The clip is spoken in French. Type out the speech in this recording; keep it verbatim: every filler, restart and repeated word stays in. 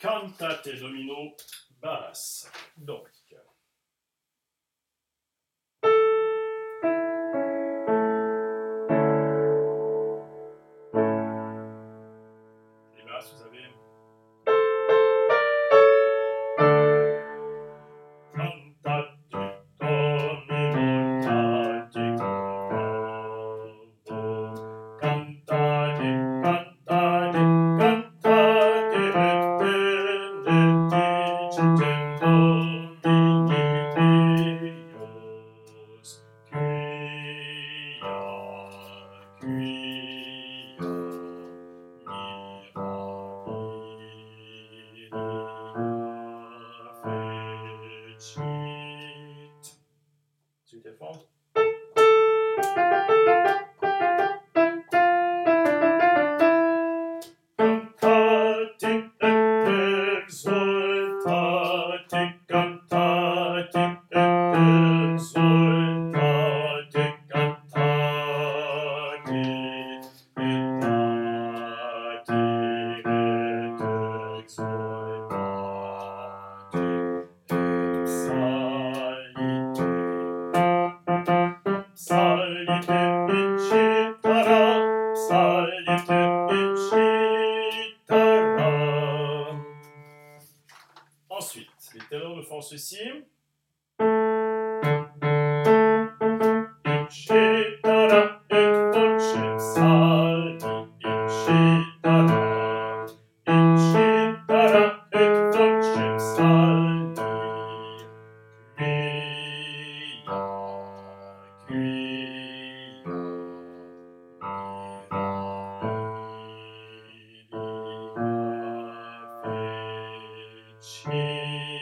cantate domino basse. Donc, les basses, vous avez suite et forme. Cantate et exultate, cantate et exultate, cantate et salite incitara, salite incitara. Ensuite, les ténors me font ceci. Incitara et vocem sali, incitara, incitara et vocem sali. Quia, quia,